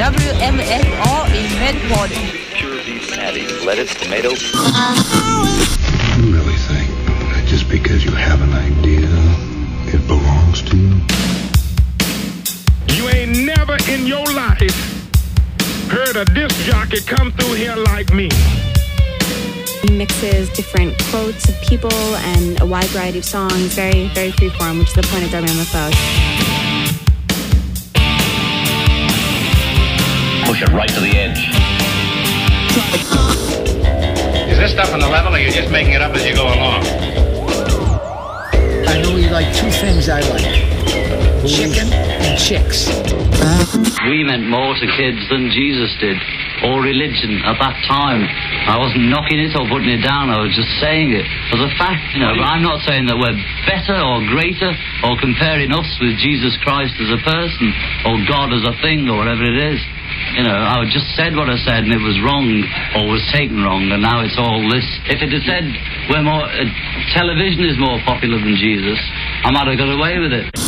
WMFO in Medford. Pure beef patty, lettuce, tomato. You really think that just because you have an idea, it belongs to you? You ain't never in your life heard a disc jockey come through here like me. He mixes different quotes of people and a wide variety of songs, very, very freeform, which is the point of WMFO. Push it right to the edge. Is this stuff on the level, or you're just making it up as you go along? I know you like two things I like. Chicken and chicks. We meant more to kids than Jesus did, or religion at that time. I wasn't knocking it or putting it down, I was just saying it as a fact, But I'm not saying that we're better or greater or comparing us with Jesus Christ as a person or God as a thing or whatever it is. I just said what I said and it was wrong or was taken wrong, and now it's all this. If it had said television is more popular than Jesus, I might have got away with it.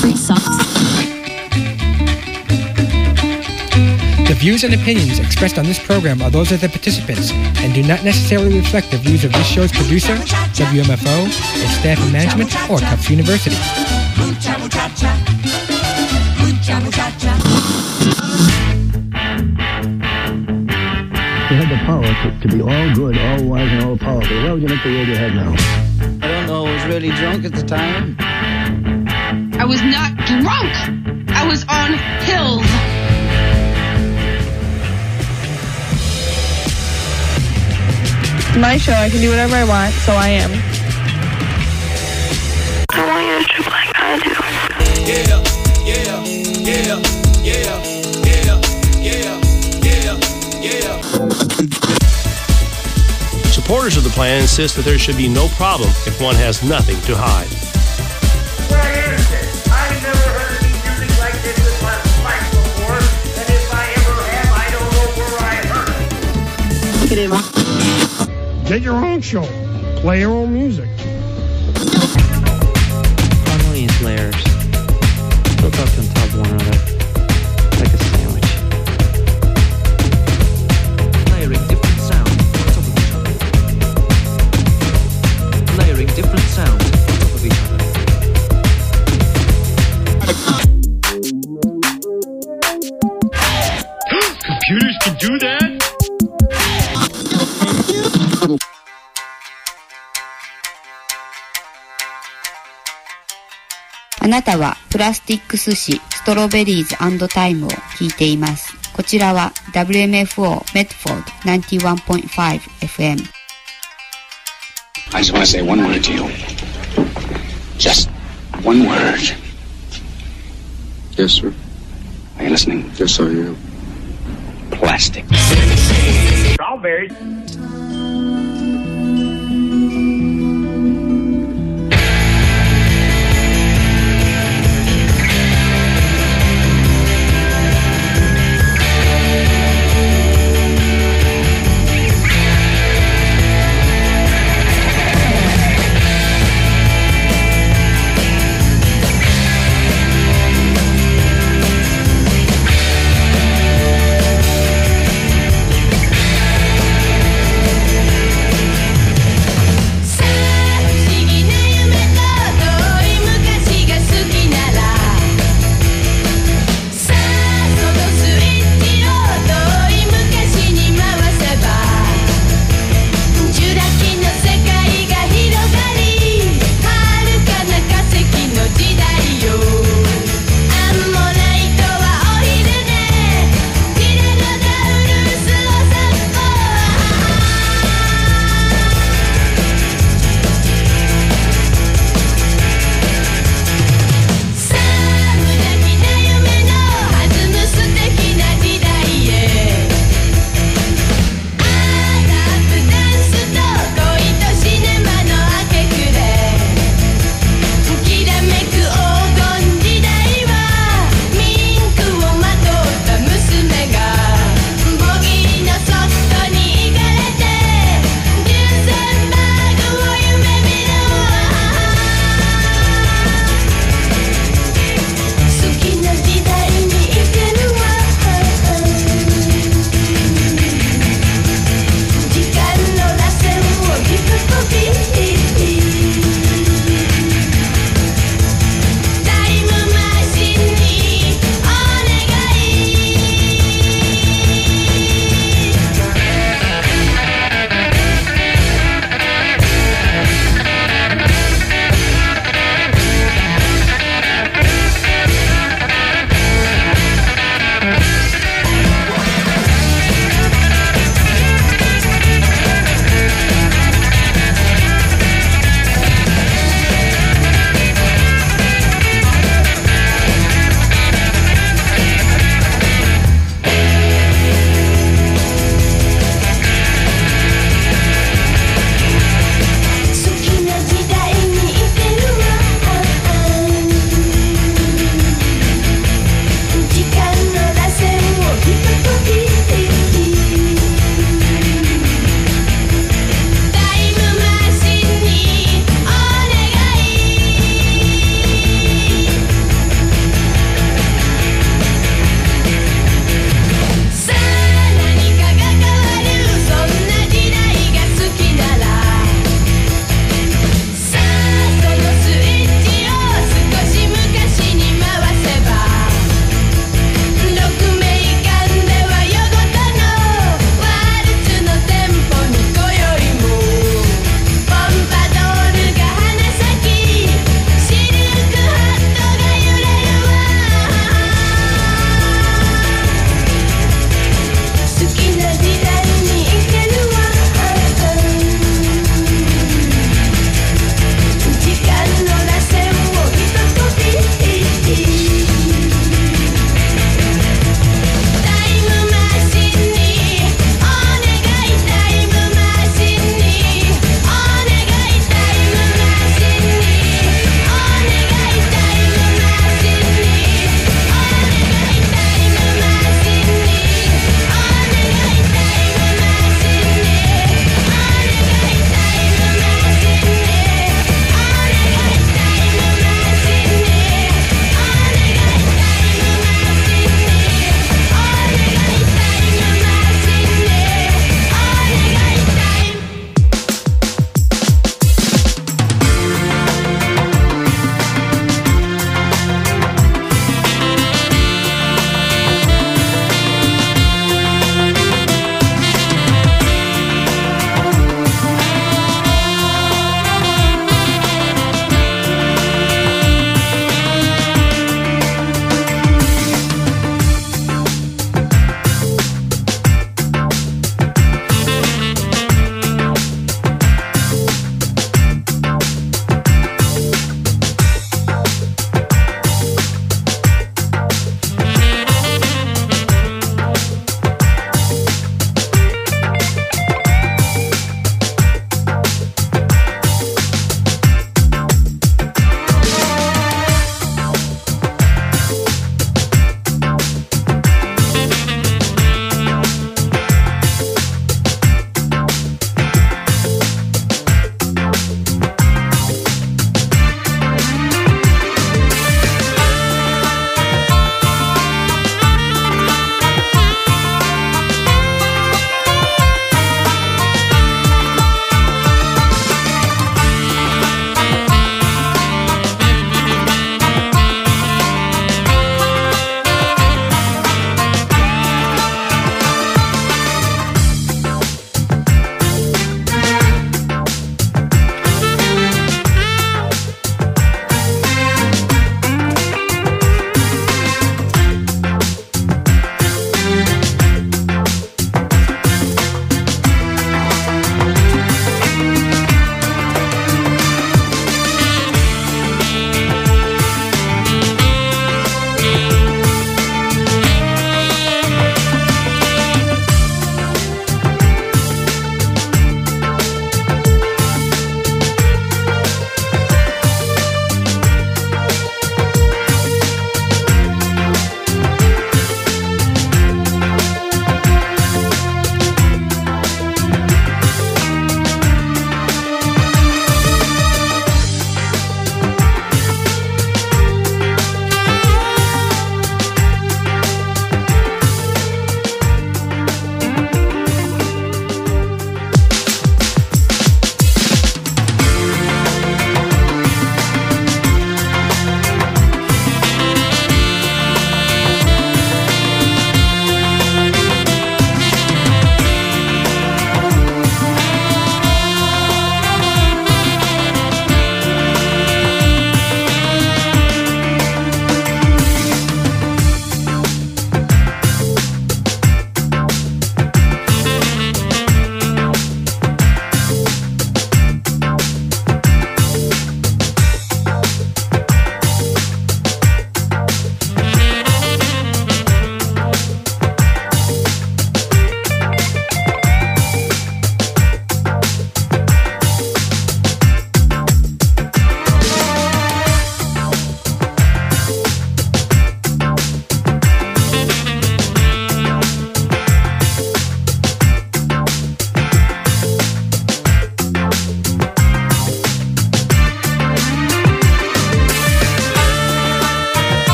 The views and opinions expressed on this program are those of the participants and do not necessarily reflect the views of this show's producer, WMFO, its staff and management, or Tufts University. You had the power to be all good, all wise, and all powerful. Why would you make the world you have now? I don't know. I was really drunk at the time. I was not drunk. I was on pills. My show, I can do whatever I want, so I am. I want you to trip like I do. Yeah, yeah, yeah, yeah, yeah, yeah, yeah, yeah. Supporters of the plan insist that there should be no problem if one has nothing to hide. Why is it? I've never heard any music like this in my life before, and if I ever have, I don't know where I heard it. Get your own show. Play your own music. Harmonious layers. Built up on top of one another. Like a sandwich. Layering different sounds on top of each other. Layering different sounds on top of each other. Computers can do that? あなたはプラスティック寿司ストロベリーズ&タイムを聞いています。こちらは WMFO メッドフォード 91.5 FM。 I just want to say one word to you. Just one word. Yes, sir. Are you listening? Yes, I am. Plastic. Strawberries.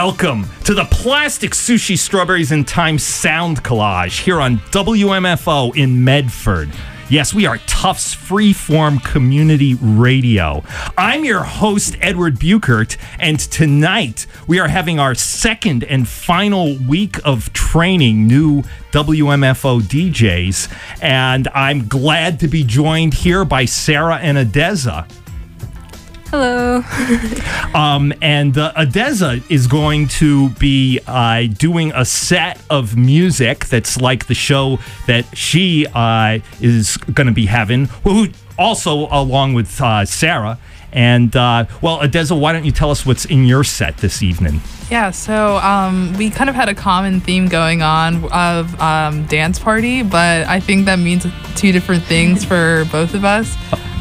Welcome to the Plastic Sushi Strawberries in Time Sound Collage here on WMFO in Medford. Yes, we are Tufts Freeform Community Radio. I'm your host, Edward Buchert, and tonight we are having our second and final week of training new WMFO DJs, and I'm glad to be joined here by Sarah and Adeza. Hello. And Adeza is going to be doing a set of music that's like the show that she is going to be having, who also along with Sarah. And, well, Adeza, why don't you tell us what's in your set this evening? Yeah, so we kind of had a common theme going on of dance party, but I think that means two different things for both of us.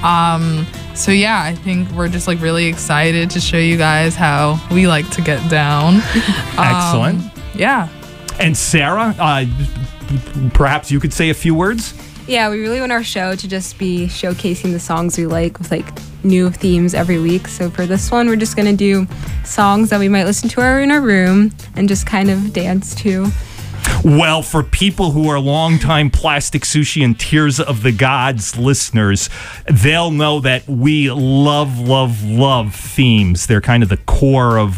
So yeah, I think we're just like really excited to show you guys how we like to get down. Excellent. Yeah. And Sarah, perhaps you could say a few words? Yeah, we really want our show to just be showcasing the songs we like with like new themes every week. So for this one, we're just going to do songs that we might listen to in our room and just kind of dance to. Well, for people who are longtime Plastic Sushi and Tears of the Gods listeners, they'll know that we love themes. They're kind of the core of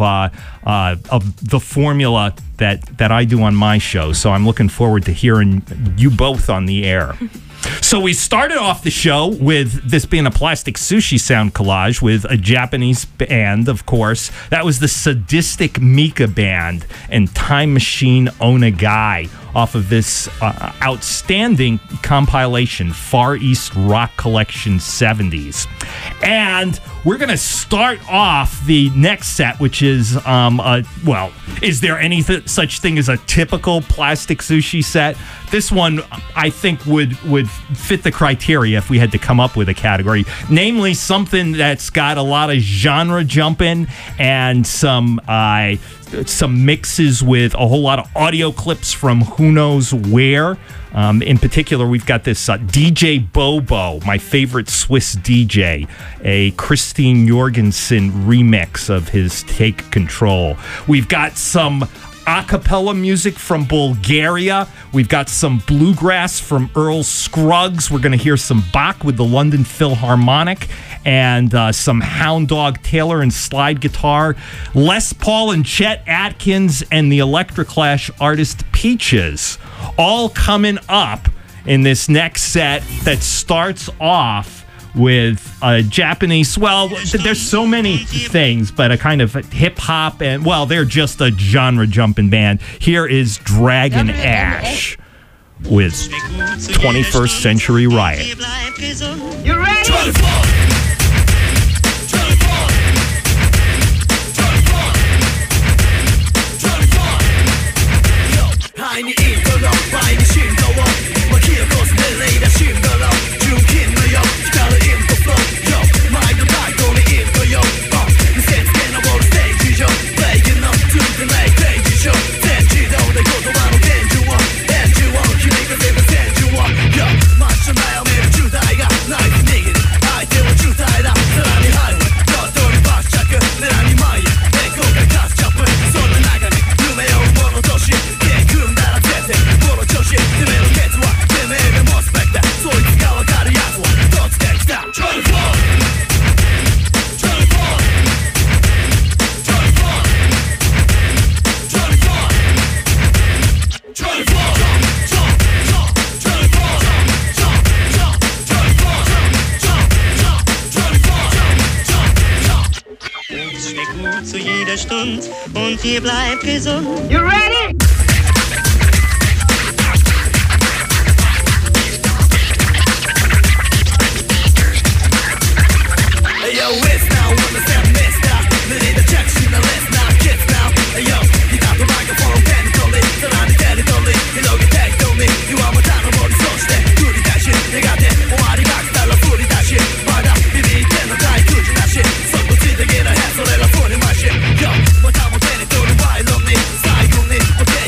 the formula that I do on my show. So I'm looking forward to hearing you both on the air. So we started off the show with this being a Plastic Sushi sound collage with a Japanese band, of course. That was the Sadistic Mika Band and Time Machine Onagai off of this outstanding compilation, Far East Rock Collection 70s. And we're going to start off the next set, which is, well, is there any such thing as a typical Plastic Sushi set? This one, I think, would fit the criteria if we had to come up with a category. Namely, something that's got a lot of genre jumping and some mixes with a whole lot of audio clips from who knows where. In particular, we've got this DJ Bobo, my favorite Swiss DJ, a Christine Jorgensen remix of his Take Control. We've got some a cappella music from Bulgaria. We've got some bluegrass from Earl Scruggs. We're going to hear some Bach with the London Philharmonic and some Hound Dog Taylor and slide guitar. Les Paul and Chet Atkins and the Electroclash artist Peaches. All coming up in this next set that starts off with a Japanese, well, there's so many things, but a kind of hip-hop and, well, they're just a genre-jumping band. Here is Dragon Ash with 21st Century Riot. You ready? You ready? Hey yo, it's now when the sound missed out. They need a check, she the list now, kids now. Hey yo, you got the microphone, pen to lick, surrounded territory. You know you take to me, you are my time, I'm already so stay. Do the dash it, they got it, oh, I got that, la puri dash it. But up, you need to know, try to do that shit. So go see the get ahead, so let her put in my shit. Yo, what time will tell it to the wild on me, side on me, okay.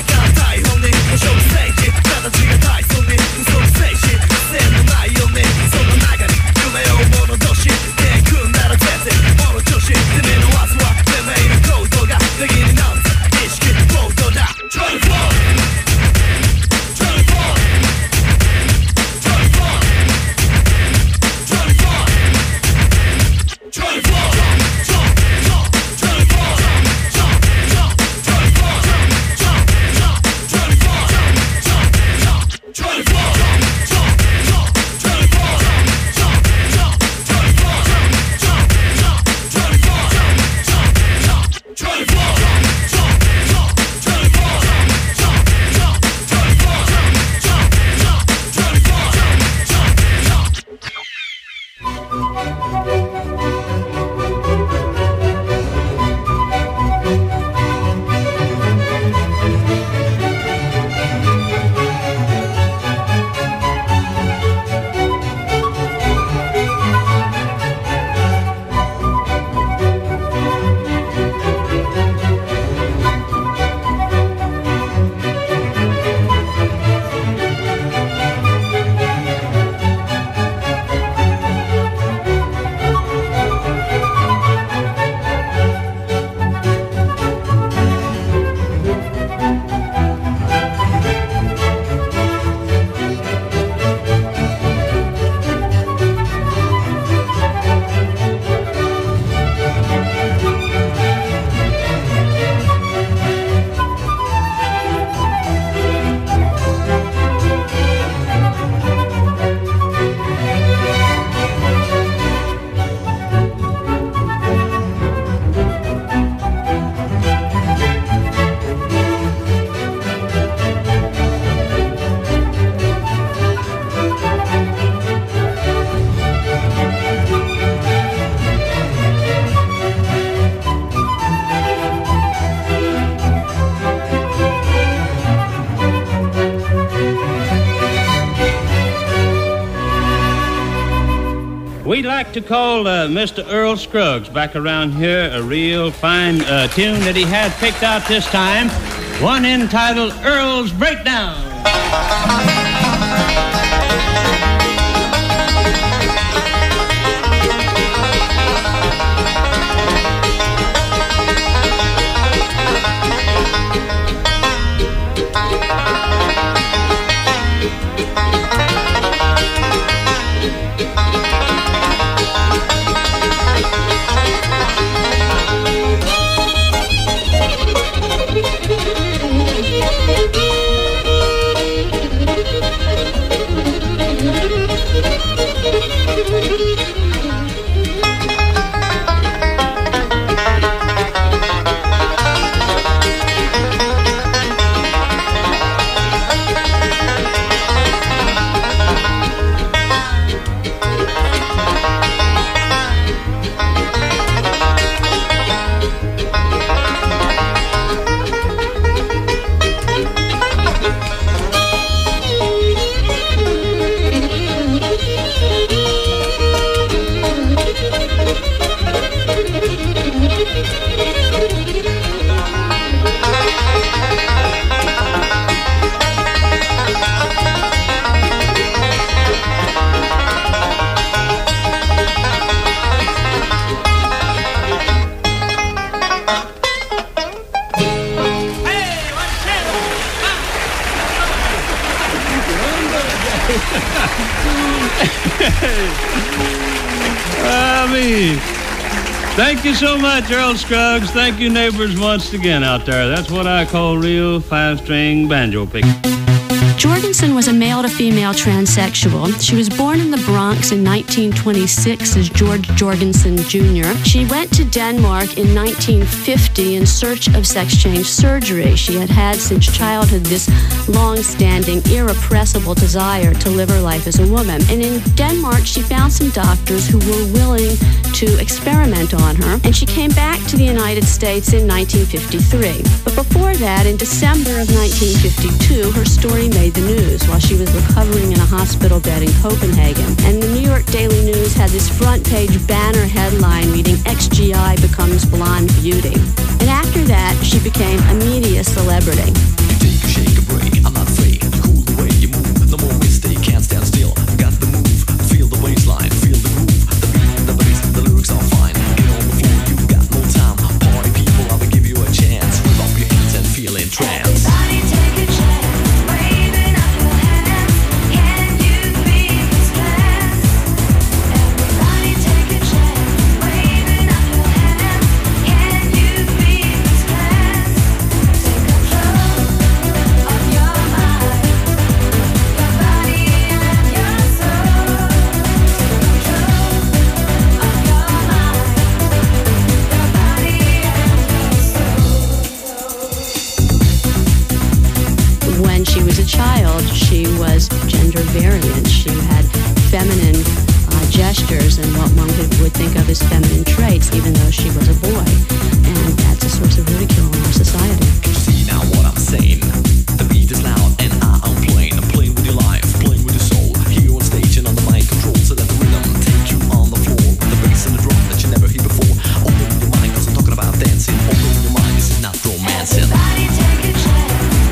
we'd like to call Mr. Earl Scruggs back around here a real fine tune that he had picked out this time, one entitled Earl's Breakdown. Thank you so much, Earl Scruggs. Thank you, neighbors, once again out there. That's what I call real five-string banjo picking. Jorgensen was a male-to-female transsexual. She was born in the Bronx in 1926 as George Jorgensen Jr. She went to Denmark in 1950 in search of sex change surgery. She had had since childhood this long-standing, irrepressible desire to live her life as a woman. And in Denmark, she found some doctors who were willing to experiment on her, and she came back to the United States in 1953. But before that, in December of 1952, her story made the news while she was recovering in a hospital bed in Copenhagen. And the New York Daily News had this front-page banner headline reading, "XGI becomes blonde beauty." And after that, she became a media celebrity. You take a shake, a break, I'm not afraid. Cool the way you move, no more mistake, can't stand still. Got the move, feel the baseline, feel the groove. The beat, the bass, the lyrics are fine. Get on the floor, you got no time. Party people, I will give you a chance. Whip up your hands and feel in trance. Everybody take a chance. She was gender variant. She had feminine gestures and what one would think of as feminine traits, even though she was a boy. And that's a source of ridicule in our society. Can you see now what I'm saying? The beat is loud and I'm playing. I'm playing with your life, playing with your soul. Here on stage and on the mic control, so let the rhythm take you on the floor. With the bass and the drum that you never heard before. Open your mind, cause I'm talking about dancing. Open your mind, this is not romancing. Everybody take a chance.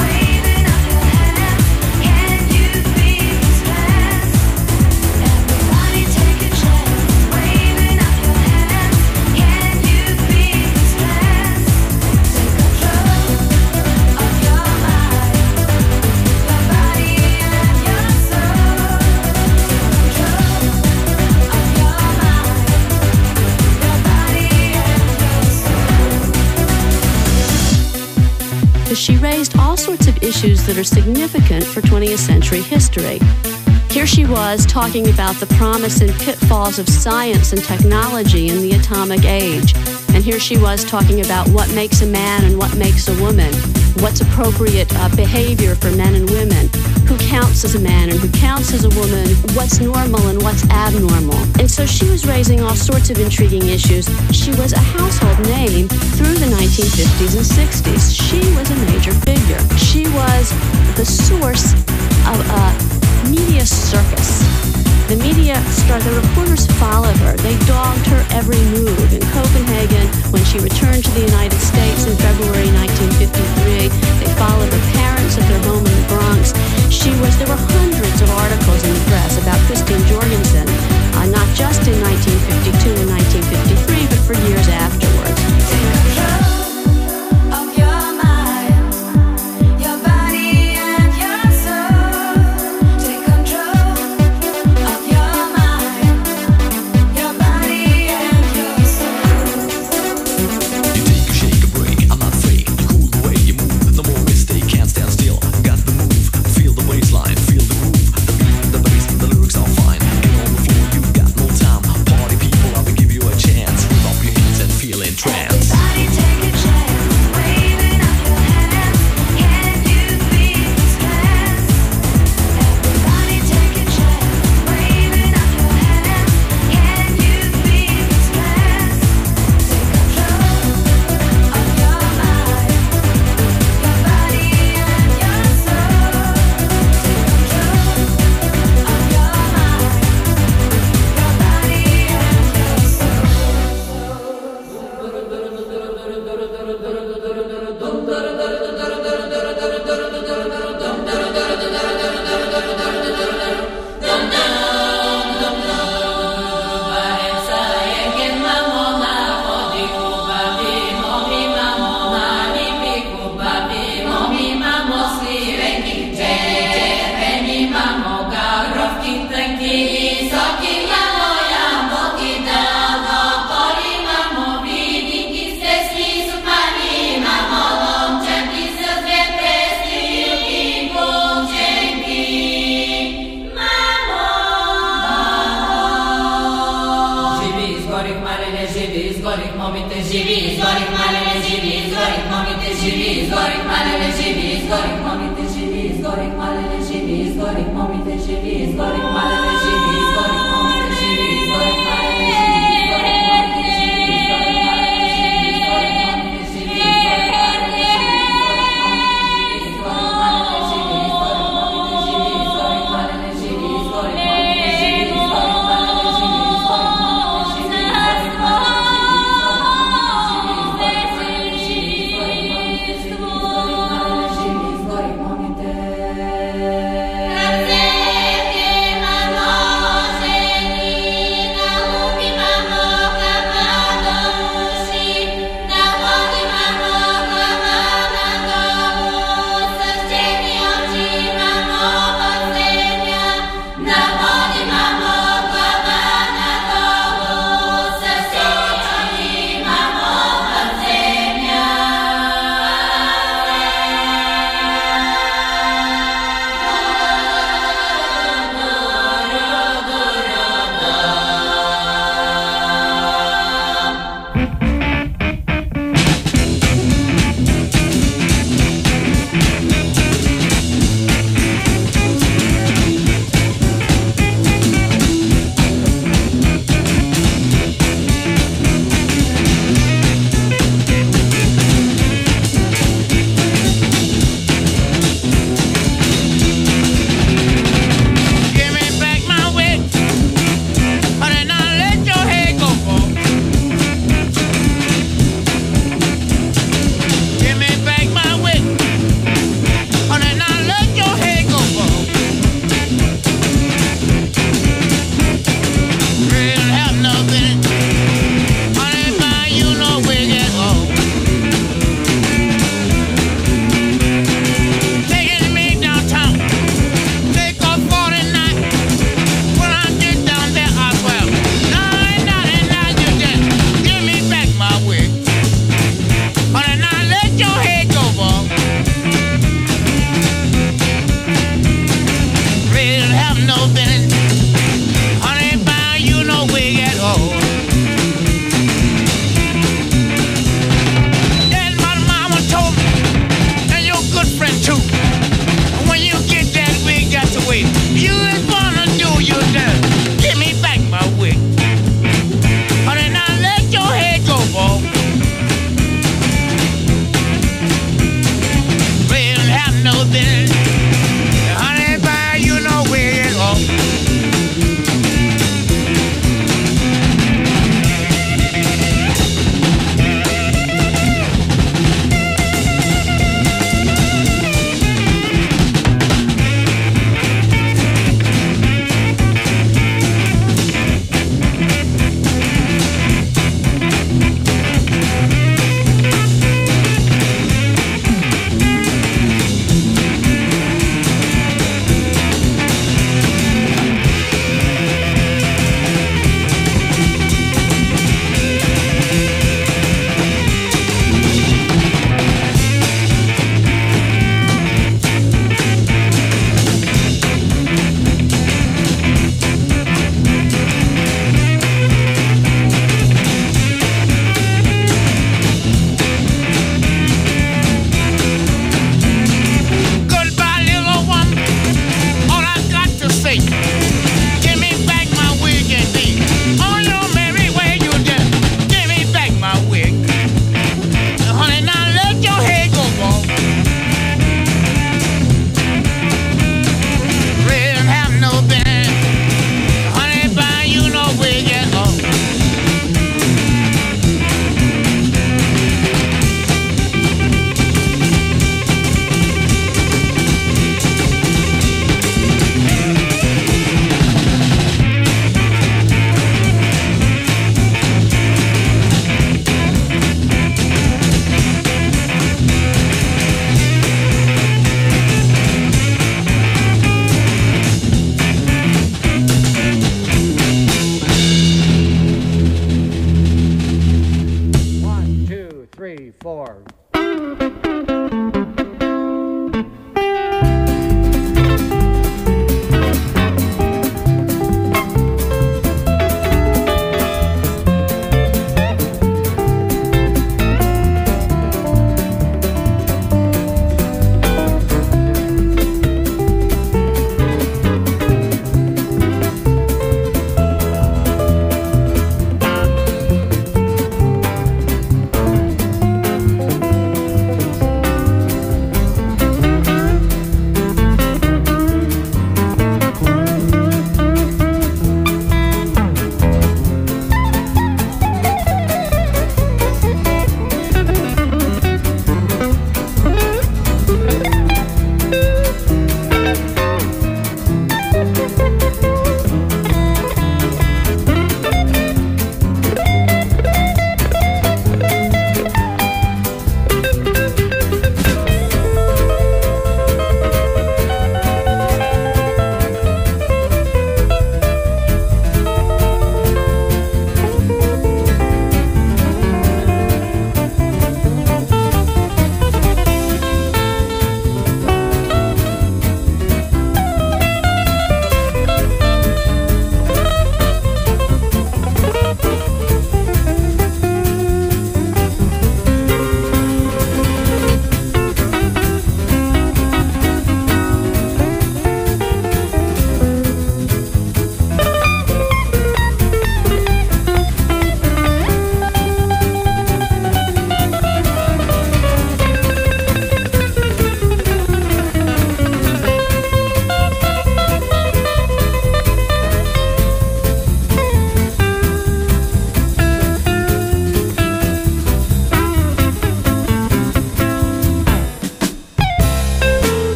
She raised all sorts of issues that are significant for 20th century history. Here she was talking about the promise and pitfalls of science and technology in the atomic age. And here she was talking about what makes a man and what makes a woman, what's appropriate behavior for men and women, who counts as a man and who counts as a woman, what's normal and what's abnormal. And so she was raising all sorts of intriguing issues. She was a household name through the 1950s and 60s. She was a major figure. She was the source of a media circus The reporters followed her. They dogged her every move. In Copenhagen, when she returned to the United States in February 1953, they followed her parents at their home in the Bronx. There were hundreds of articles in the press about Christine Jorgensen, not just in 1952 and 1953, but for years afterwards. Take control of your mind, your body and your soul. Take control of your mind, your body and your soul. You take a shake, a break, I'm not fake. You cool the way you move, no more mistake, can't stand still. Got the move, feel the baseline, feel the groove. The beat, the bass, the lyrics are fine. Get on the floor, you got no time. Party people, I will give you a chance. Move up your hands and feel in trance. Everybody take a chance, waving up your hands. Can you feel this dance? Everybody take a chance, waving up your hands. Can you feel this dance? Take control of your mind, your body and your soul. Take control of your mind, your body Mama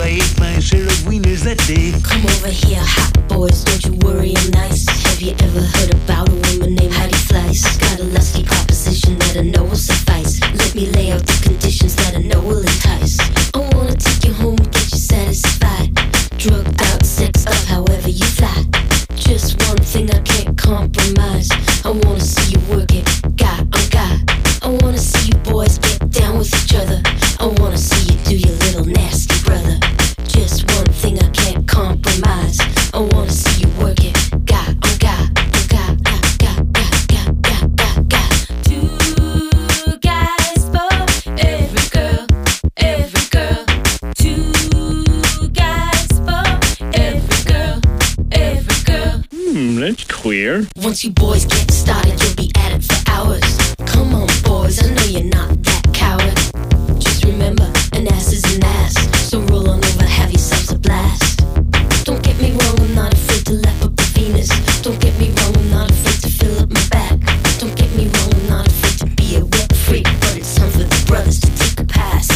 I ate my share of wieners that day. Come over here, hot boys, don't you worry, I'm nice. Have you ever heard about a woman named Heidi Fleiss? Got a lusty proposition that I know will suffice. Let me lay out the conditions that I know will entice. I wanna take you home, get you satisfied. Drugged out, sexed up, however you fly. Just one thing I can't compromise. I wanna see you work it, God on God. I wanna see you boys get down with each other. I wanna see you do your little nasty brother. Just one thing I can't compromise. I wanna see you work it, God on God, on God, God, God, God, God, God, God. Two guys for every girl, every girl. Two guys for every girl, every girl. That's queer. Once you boys get started, you'll be at it for hours. Come on, boys, I know you're not that coward. Just remember, an ass is an ass. So roll on over, have yourselves a blast. Don't get me wrong, I'm not afraid to lap up the Venus. Don't get me wrong, I'm not afraid to fill up my back. Don't get me wrong, I'm not afraid to be a wet freak. But it's time for the brothers to take a pass.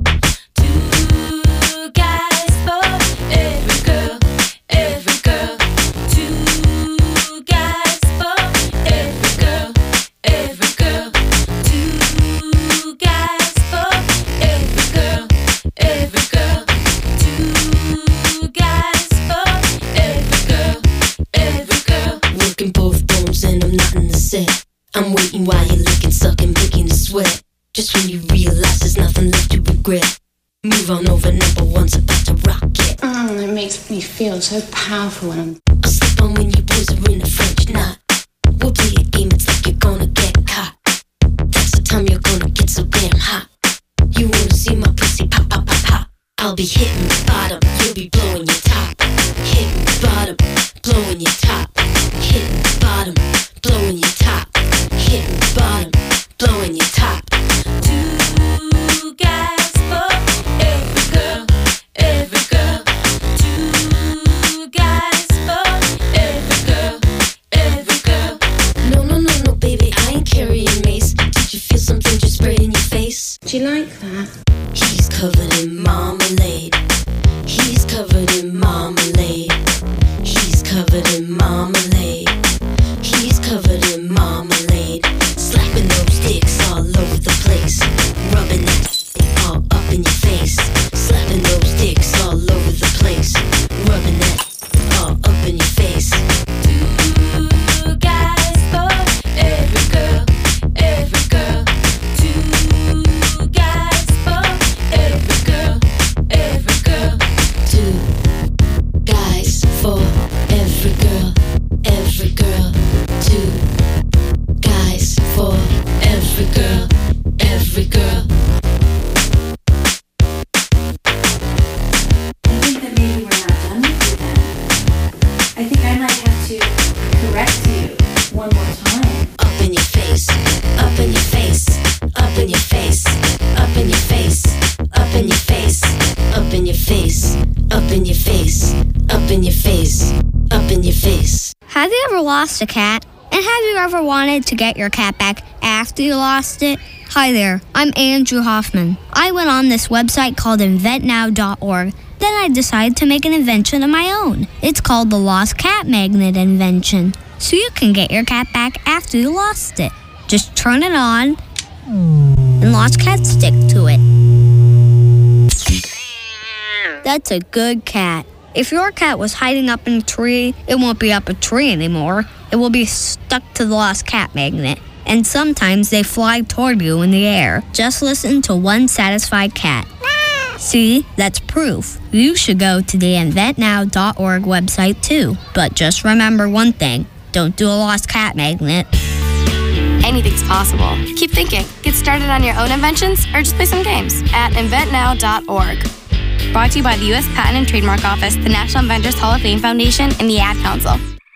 Two guys for every girl, every girl. Two guys for every girl, every girl. Two guys for every girl, every girl. Two guys for every girl, every girl. Working both bones and I'm not in the set. I'm waiting while you're licking, sucking, making the sweat. Just when you realize there's nothing left to regret. Move on over, number one's about to rock it. It makes me feel so powerful when I'm... I'll slip on when you boys are in a French knot. We'll play a game, it's like you're gonna get caught. That's the time you're gonna get so damn hot. You wanna see my pussy pop, pop, pop, pop. I'll be hitting the bottom, you'll be blowing your top. Hitting the bottom, blowing your top. Hitting the bottom, blowing your top. Hitting the bottom, blowing your top. Two guys for every girl, every girl. Two guys for every girl, every girl. No, no, no, no, baby, I ain't carrying mace. Did you feel something just spray in your face? Do you like that? He's covered in marmalade. He's covered in marmalade. He's covered in marmalade. He's covered in marmalade. Slapping those dicks all over the place. Rubbing that all up in your face. Slapping those dicks all over the place. Rubbing that all up in your face. Two guys for every girl, every girl. Two guys for every girl, every girl. Two guys for every girl, every girl. Two guys for every girl, every girl. I think that maybe we're not done with you then. I think I might have to correct you one more time. Up in your face, up in your face, up in your face, up in your face, up in your face, up in your face, up in your face, up in your face, up in your face. Have you ever lost a cat? And have you ever wanted to get your cat back after you lost it? Hi there, I'm Andrew Hoffman. I went on this website called inventnow.org. Then I decided to make an invention of my own. It's called the Lost Cat Magnet Invention. So you can get your cat back after you lost it. Just turn it on, and lost cats stick to it. That's a good cat. If your cat was hiding up in a tree, it won't be up a tree anymore. It will be stuck to the lost cat magnet. And sometimes they fly toward you in the air. Just listen to one satisfied cat. See, that's proof. You should go to the inventnow.org website too. But just remember one thing. Don't do a lost cat magnet. Anything's possible. Keep thinking. Get started on your own inventions or just play some games at inventnow.org. Brought to you by the U.S. Patent and Trademark Office, the National Inventors Hall of Fame Foundation, and the Ad Council.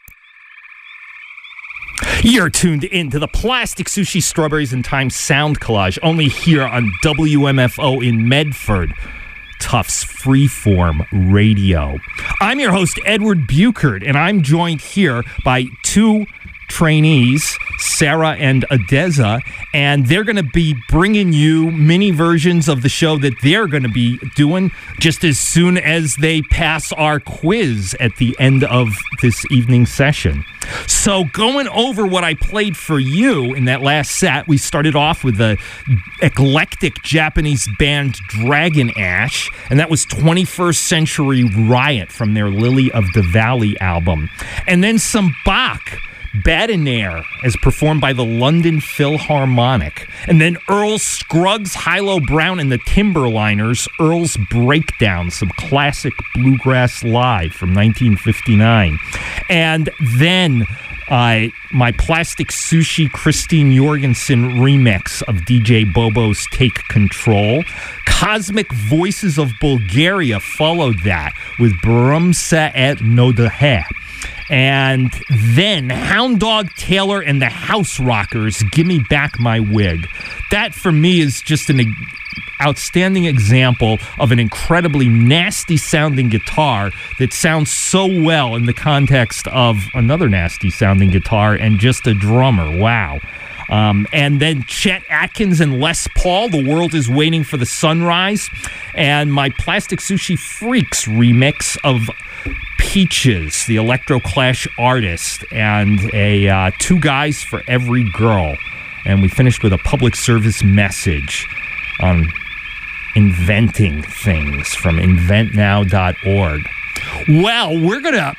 You're tuned in to the Plastic Sushi Strawberries in Time sound collage, only here on WMFO in Medford, Tufts Freeform Radio. I'm your host, Edward Buchert, and I'm joined here by two trainees, Sarah and Adeza, and they're going to be bringing you mini versions of the show that they're going to be doing just as soon as they pass our quiz at the end of this evening session. So going over what I played for you in that last set, we started off with the eclectic Japanese band Dragon Ash, and that was 21st Century Riot from their Lily of the Valley album. And then some Bach, Badinair, as performed by the London Philharmonic. And then Earl Scruggs, Hilo Brown, and the Timberliners, Earl's Breakdown, some classic bluegrass live from 1959. And then my Plastic Sushi Christine Jorgensen remix of DJ Bobo's Take Control. Cosmic Voices of Bulgaria followed that with Brumsa et Nodahe. And then Hound Dog Taylor and the House Rockers, Gimme Back My Wig. That, for me, is just an outstanding example of an incredibly nasty-sounding guitar that sounds so well in the context of another nasty-sounding guitar and just a drummer. Wow. And then Chet Atkins and Les Paul, The World is Waiting for the Sunrise. And my Plastic Sushi Freaks remix of Peaches, the Electro Clash artist, and a Two Guys for Every Girl. And we finished with a public service message on inventing things from inventnow.org. Well, we're going to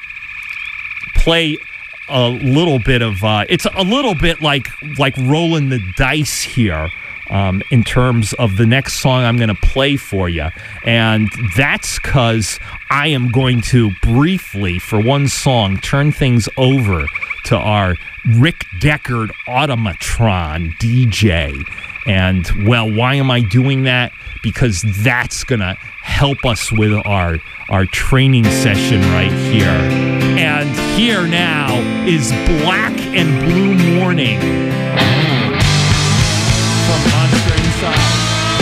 play a little bit of it's a little bit like rolling the dice here in terms of the next song I'm going to play for you, and that's because I am going to briefly, for one song, turn things over to our Rick Deckard Automatron DJ. And, well, why am I doing that? Because that's going to help us with our training session right here. And here now is Black and Blue Morning from Monster Inside.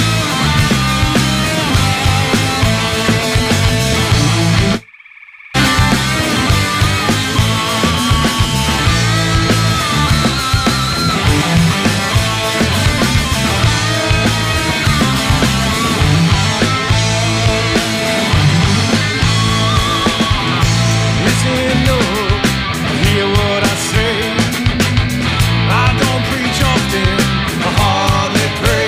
Hear what I say. I don't preach often, I hardly pray.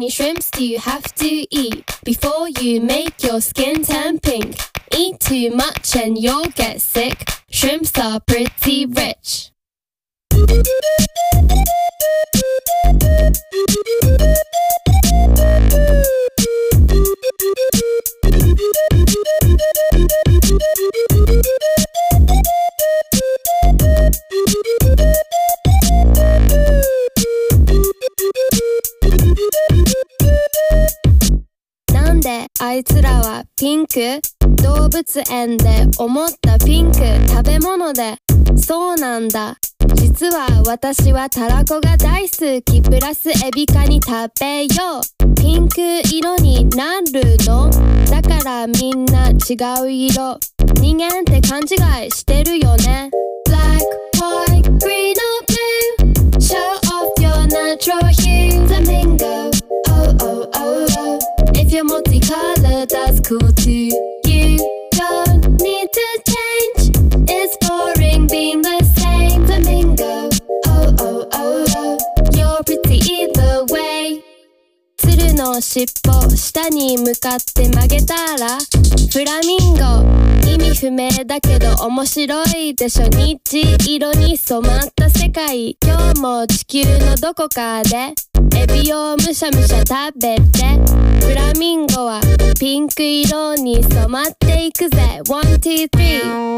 many shrimps do you have to eat before you make your skin turn pink? Eat too much and you'll get sick. Shrimps are pretty rich.なんであいつらはピンク？動物園で思ったピンク食べ物でそうなんだ実は私はたらこが大好きプラスエビカニ食べようピンク色になるのだからみんな違う色人間って勘違いしてるよね Black, white, green or blue Show off your natural hue Flamingo, oh oh oh oh If you're multicolored that's cool too You don't need to change It's boring being the same Flamingo, oh oh oh oh You're pretty either way 鶴の尻尾下に向かって曲げたらフラミンゴ意味不明だけど面白いでしょ虹色に染まった世界今日も地球のどこかでエビをむしゃむしゃ食べてフラミンゴはピンク色に染まっていくぜ One, two, three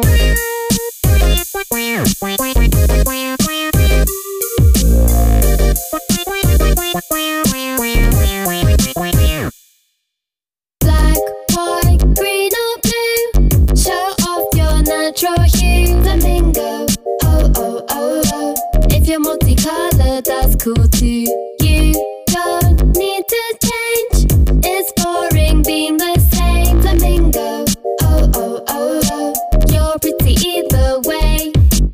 Black, white, green or blue Show off your natural hue Flamingo, oh oh oh oh If you're multicolored that's cool too You don't need to change It's boring being the same Flamingo, oh oh oh oh You're pretty either way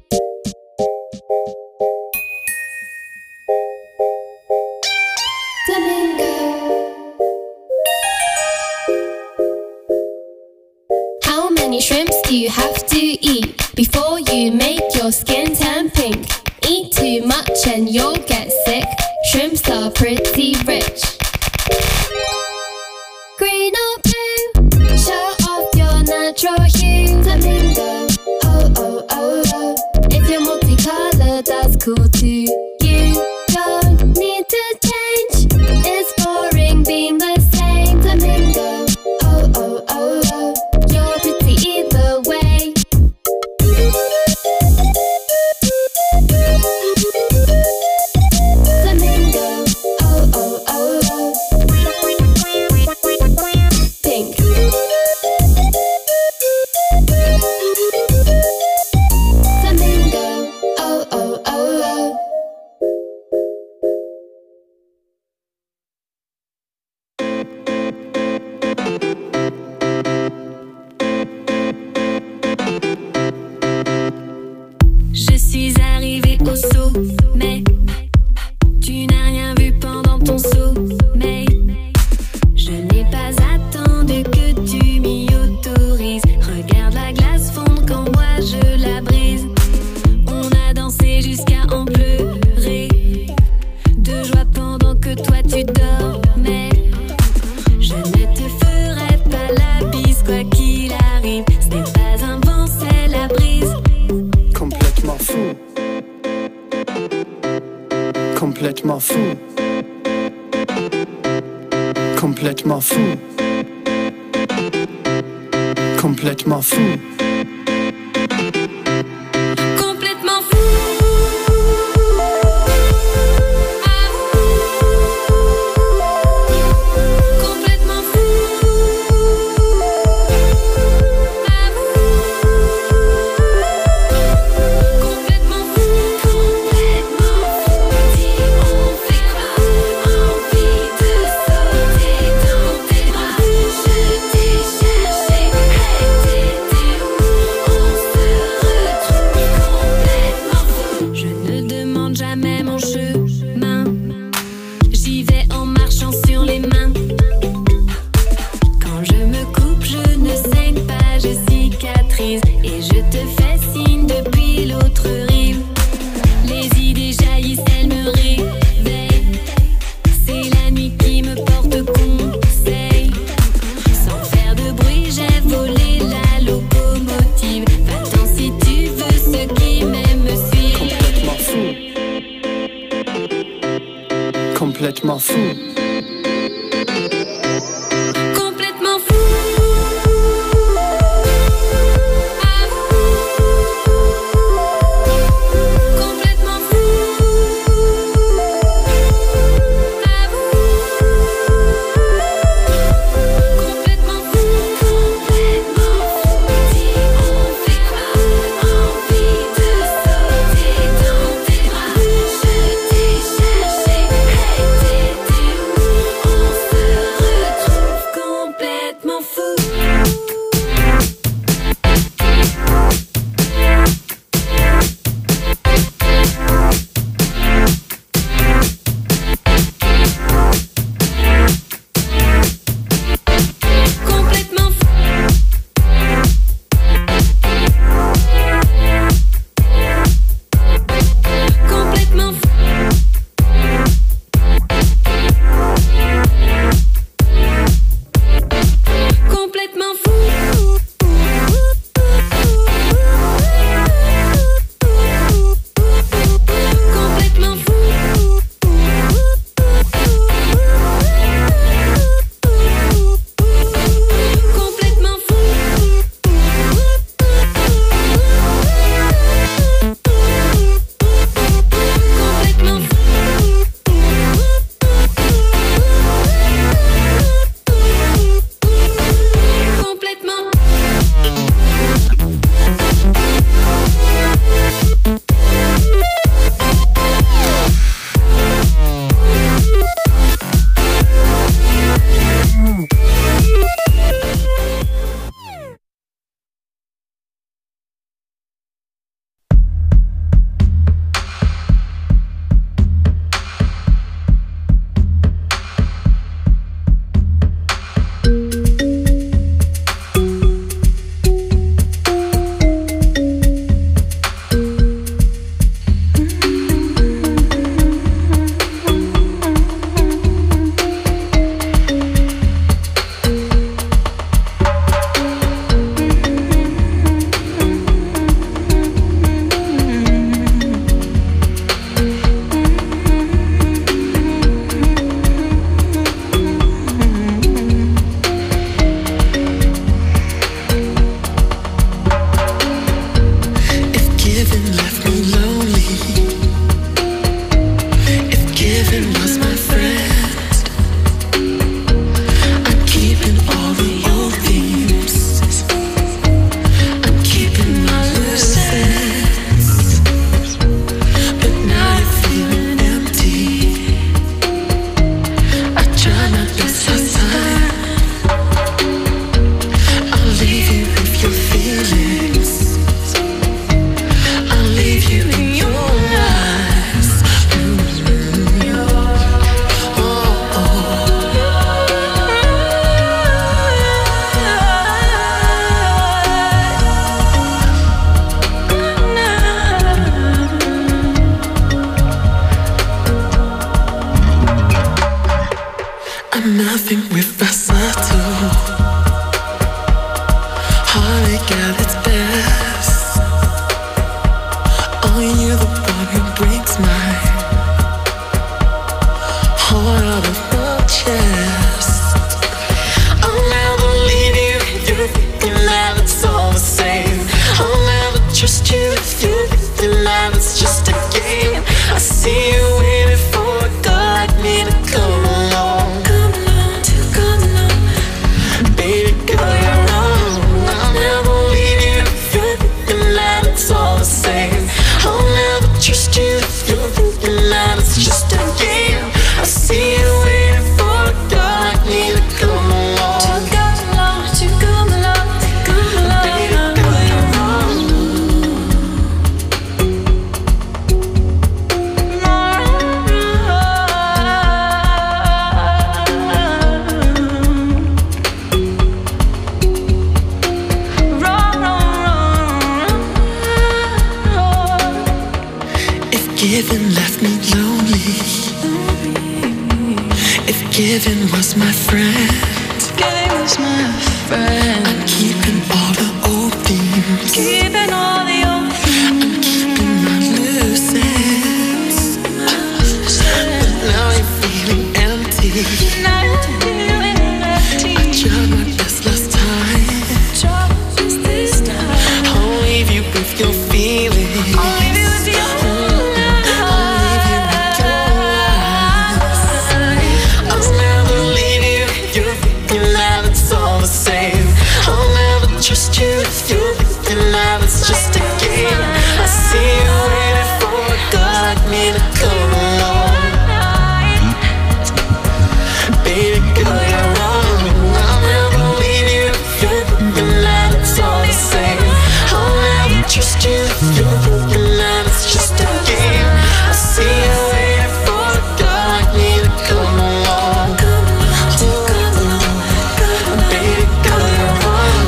Flamingo How many shrimps do you have to eat before you make your skin turn pink? Eat too much and you'll get sick. Shrimps are pretty rich. Green or blue, show off your natural hue. Flamingo, oh oh oh oh. If you're multicolored, that's cool too. You don't need to change. It's boring being the same. Flamingo, oh oh oh oh. You're pretty either way. Flamingo, oh oh oh oh. Pink. Flamingo, oh oh oh oh. Je suis arrivée au sommet. Tu n'as rien vu pendant ton sommeil. Je n'ai pas attendu que tu m'y autorises. Regarde la glace fondre quand moi je la brise. On a dansé jusqu'à en pleurer. De joie pendant que toi tu dormais. Je ne te ferai pas la bise quoi qu'il arrive. Ce n'est pas un vent, c'est la brise. Complètement fou. Complètement fou. Complètement fou. Complètement fou. Complètement fou. Complètement fou. Complètement fou. Complètement fou. Dis on fait quoi? Envie de sauter dans tes bras. Je t'ai cherché, hey t'étais où? On se retrouve complètement fou. Je ne demande jamais mon chemin. J'y vais en marchant sur les mains. Quand je me coupe, je ne saigne pas, je cicatrise. Et je te fais signe depuis l'autre rive. Les idées jaillissent, elles me réveillent. C'est la nuit qui me complètement fou. Complètement fou. Complètement fou. Complètement fou. On fait quoi? Envie de sauter dans tes bras. Je t'ai cherché, hey, t'étais où? On se retrouve complètement fou. Complètement fou. Complètement fou. Complètement fou. Complètement fou. Complètement fou. Complètement fou. Complètement. If giving left me lonely, if giving was my friend, I'm keeping all the old themes, I'm keeping my loose ends, but now you're feeling empty. I try my best this time. I'll leave you with your feelings, I'll leave you in your lies. I'm nothing without subtle, heartache at its best. Oh, you're the one who breaks my heart out of my chest. I'll never leave you if you're thinking that it's all the same. I'll never trust you if you're thinking that it's just a game. I see you waiting for a girl like me to come along. Come along, to come along. Baby girl, you're wrong. I'll never leave you if you're thinking that it's all the same. I'll never trust you if you're thinking that it's just a game. I see you waiting for a girl like me to come along. To come along, to come along, to come along. Baby girl, you're wrong. If giving left me lonely, if giving was my friend, giving was my friend, I'm keeping all the old themes, keeping all the old themes, I'm keeping my loose ends. But now you're feeling I tried my best last time. I'll leave you with your feelings. I'll leave you with your I'll never leave you. You're thinking that it's all the same. I'll never trust you. You're thinking that it's just a game. I see you waiting for a girl like me to come along. Baby girl, you're wrong. I'll never leave you. You're thinking that it's all the same. I'll never trust you. You're thinking that it's just a game. I see you waiting for a girl like me to come along. Baby girl, you're wrong.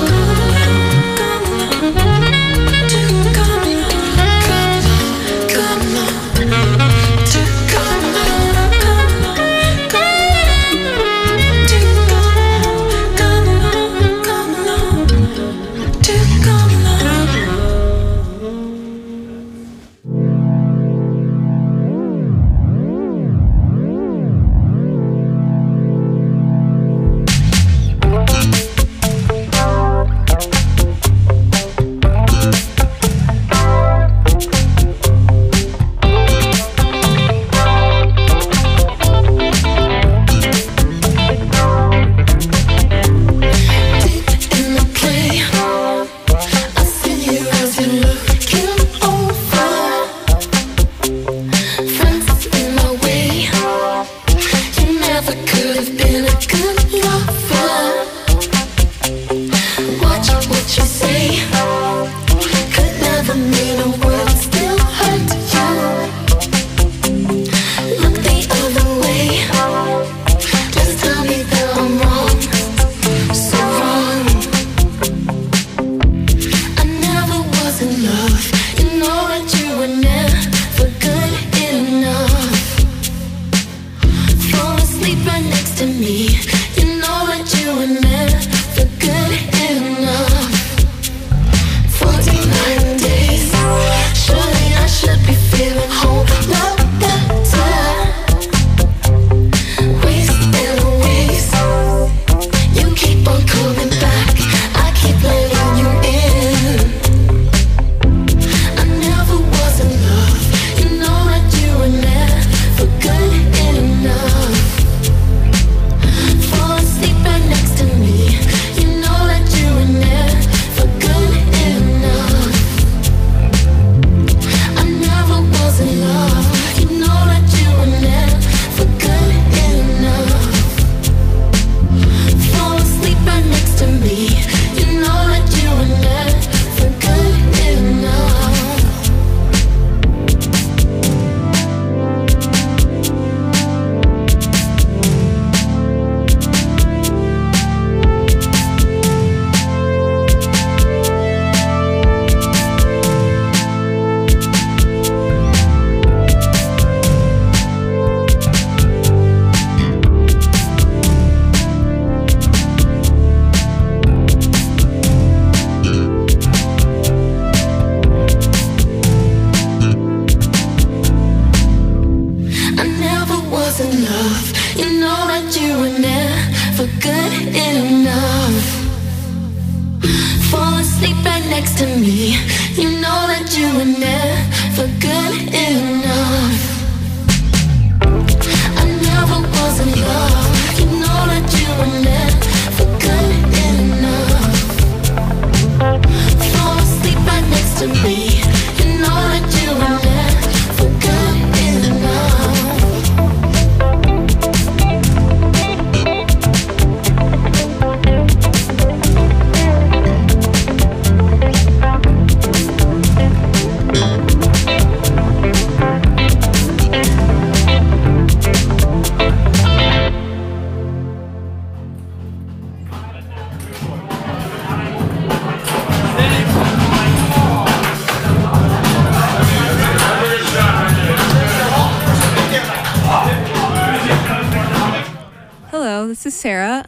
This is Sarah,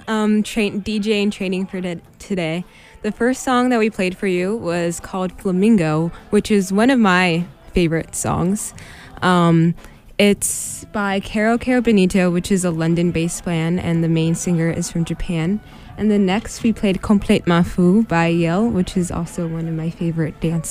DJ and training for today. The first song that we played for you was called Flamingo, which is one of my favorite songs. It's by Caro Benito, which is a London-based band, and the main singer is from Japan. And then next we played Complètement Fou by Yale, which is also one of my favorite dance